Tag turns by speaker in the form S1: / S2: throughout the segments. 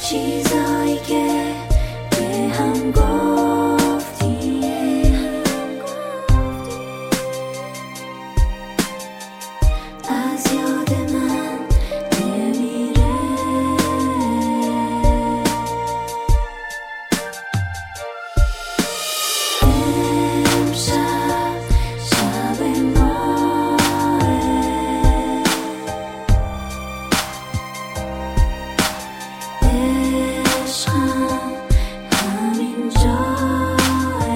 S1: چیزایی که به هم گفتیم از یاد من نمیره. امشب شب ماه عشقم همین جاه.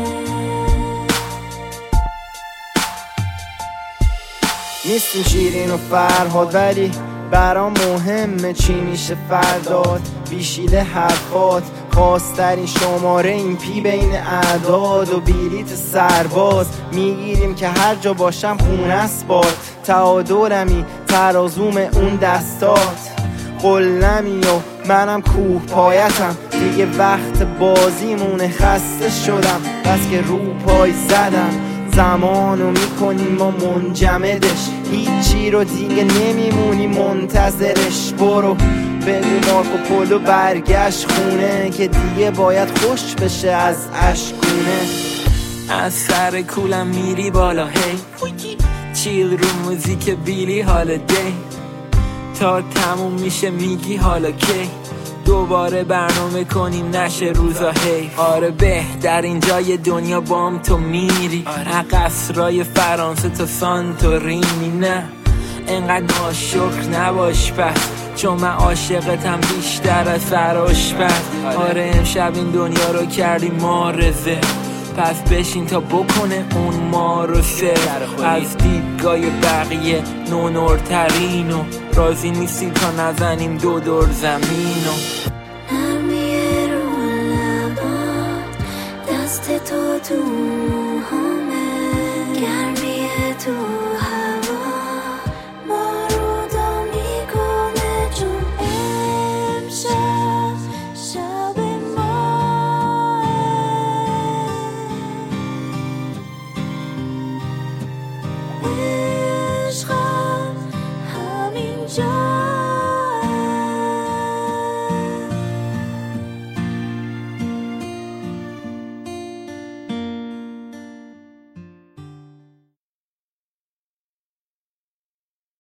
S2: نیستیم شیرین و فرهاد ولی برام مهمه چی میشه فرداد. بیشیل حرفات خواسترین شماره این پی بین اعداد و بیلیت سرباز میگیریم که هر جا باشم خونه است باد. تعادلمی ترازوم اون دستات قلمی و منم کوه پایتم. دیگه وقت بازیمونه خسته شدم بس که رو پای زدم. زمانو میکنیم ما منجمدش هیچی رو دیگه نمیمونی منتظرش. برو بگو مارکو پولو برگشت خونه که دیگه باید خوش بشه از اشکونه.
S3: از سر کولم میری بالا هی چیل رو موزیک بیلی هالدی تا تموم میشه میگی حالا کی دوباره برنامه کنیم نشه روزا هی. آره بهترین جای دنیا بام تو میری قصرای فرانسه تا سانتورینی. نه انقدر ناشکر نباش پس چون من عاشقتم بیشتر از سرآشپز. آره امشب این دنیا رو کردی مارزه پس بشین تا بکنه اون ما رو سر. از دیدگاه بقیه نونورترین و راضی نیستی تا نزنیم دو دور زمین و
S1: نرمیه رو لبات دست تو موهامه گرمیه تو